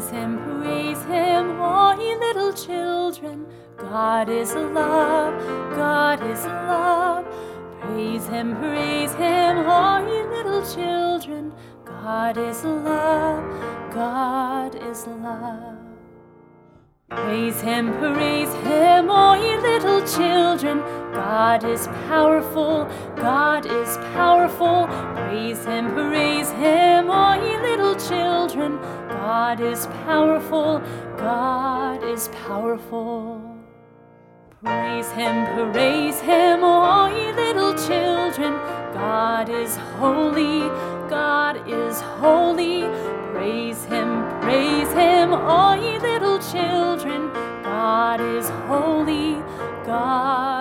praise Him, all ye little children. God is love, God is love. Praise Him, all ye little children. God is love, God is love. Praise Him, all ye little children. God is powerful, God is powerful. Praise Him, all ye little children. God is powerful, God is powerful. Praise Him, all ye little children. God is holy, God is holy. Praise Him, all ye little children. God is holy, God